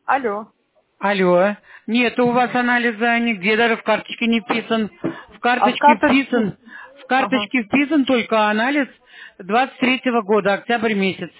Алло. Алло. Нет, у вас анализа нигде, даже в карточке не вписан. В А в карточке карточке? вписан, в Ага, карточке вписан только анализ 23-го года, октябрь месяц.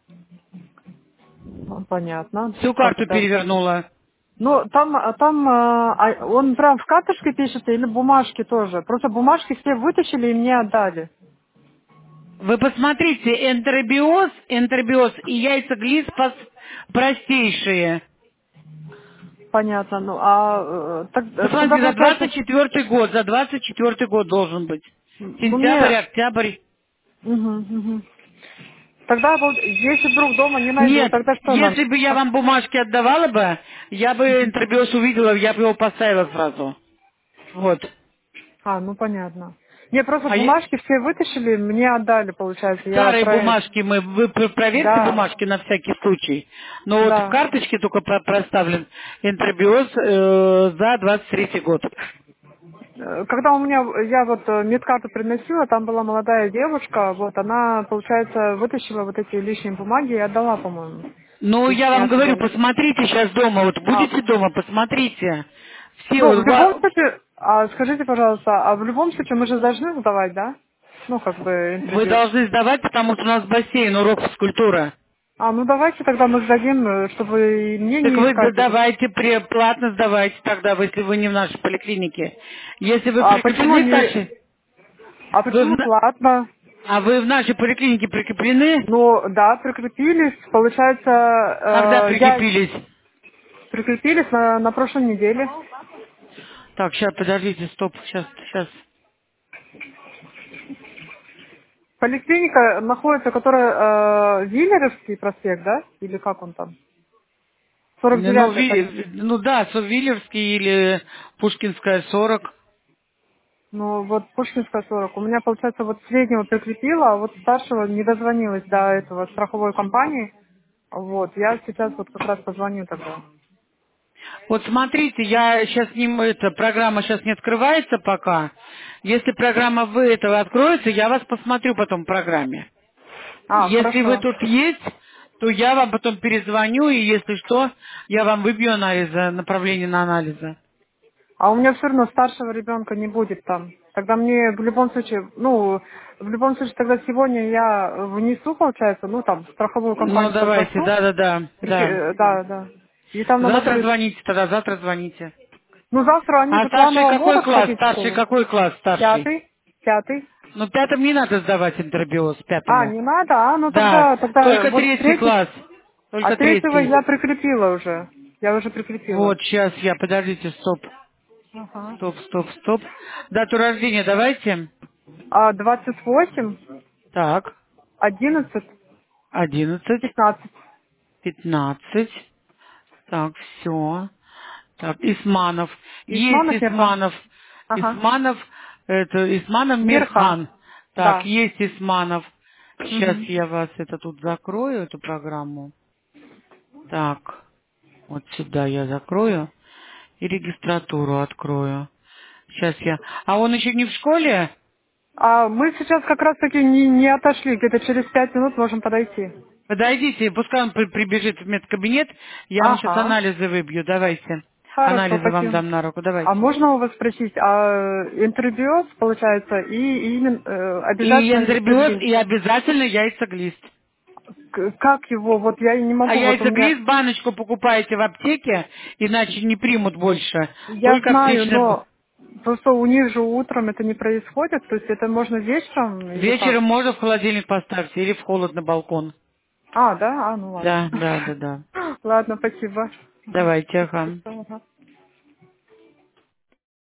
ну, понятно. Всю Как карту это? перевернула. Ну, он прям в карточке пишется или бумажки тоже? Просто бумажки все вытащили и мне отдали. Вы посмотрите, энтеробиоз и яйцеглиз простейшие. Понятно. Тогда Посмотрите, за получается, 24-й год, за 24-й год должен быть. ну Сентябрь, мне... октябрь. Мгм, мгм. Тогда, если вдруг дома не найду, Нет, тогда что нам? если бы я вам бумажки отдавала бы, я бы энтеробиоз увидела, я бы его поставила сразу. Вот. Ну понятно. Не, просто А е- бумажки все вытащили, мне отдали, получается. Я старые про... бумажки вы проверьте Да, бумажки на всякий случай. Но вот в да. карточке только проставлен энтеробиоз за 23-й год. Когда я вот медкарту приносила, там была молодая девушка, вот она, получается, вытащила вот эти лишние бумаги и отдала, по-моему, Ну, если я не вам говорю, ошибаюсь. посмотрите сейчас дома, вот будете дома, посмотрите. Все, Ну, в любом случае, скажите, пожалуйста, а в любом случае мы же должны сдавать, да? Ну, как бы, вы интервью. должны сдавать, потому что у нас бассейн, урок физкультура. Ну давайте тогда мы сдадим, чтобы и мне Так не вы искать. давайте, платно сдавайте тогда, если вы не в нашей поликлинике. Если вы Почему прикреплены к не... нашей, вы почему платно? а вы в нашей поликлинике прикреплены? Ну, да, прикрепились. Получается, Когда я прикрепились? прикрепились на прошлой неделе. Так, сейчас, подождите, стоп, сейчас. Поликлиника находится, которая Виллеровский проспект, да? Или как он там? Ну, 49-я поликлиника. ну да, Соввилевский или Пушкинская 40. Ну, вот Пушкинская 40. У меня, получается, вот среднего прикрепила, а вот старшего не дозвонилась до этого страховой компании. Вот, я сейчас вот как раз позвоню тогда. Вот смотрите, я сейчас программа сейчас не открывается пока. Если программа вы этого откроется, я вас посмотрю потом в программе. Если вы Хорошо. тут есть, то я вам потом перезвоню, и если что, я вам выбью анализы, направление на анализы. А у меня все равно старшего ребенка не будет там. Тогда мне в любом случае, тогда сегодня я внесу, получается, ну там, в страховую Ну, компанию давайте, попрошу. да. Да, да. И там надо Завтра будет... звоните тогда, завтра звоните. Ну, завтра они А же старший планово какой могут класс? ходить в Старший школу. какой класс старший? Пятый, пятый. Ну, пятым не надо сдавать интербиоз, пятому. Не надо? Ну Да, тогда только вот третий третий. класс. А Только третьего третий. я прикрепила уже. Я уже прикрепила. Вот, сейчас подождите, стоп. Ага. Стоп. Дату рождения давайте. 28, Так, 11, 11, 15. 15. Так, все. Так, Исманов. Есть Исманов Мирхан. Исманов. Ага. Исманов Мирхан. Мирхан. Так, Да. есть Исманов. Сейчас Мгм. я вас тут закрою, эту программу. Так, вот сюда я закрою и регистратуру открою. Сейчас я... А он еще не в школе? Мы сейчас как раз таки не отошли. Где-то через 5 минут можем подойти. Подойдите, пускай он прибежит в медкабинет, я ему сейчас Ага. анализы выбью. Давайте. Хорошо, Анализы вам спасибо. дам на руку. А Давайте. можно у вас спросить, интервью, получается, и именно И обязательно эндобиоз, яйцеглиз? и обязательно яйцеглист. Как его? Вот я и не А могу. Вот у меня... яйцеглист баночку покупаете в аптеке, иначе не примут больше. Я Только знаю, аптечная... но просто у них же утром это не происходит. То есть это можно вечером или как? Вечером можно в холодильник поставить или в холод на балкон. Да? Ну ладно. Да. Ладно, спасибо. Давайте, ага. Ага.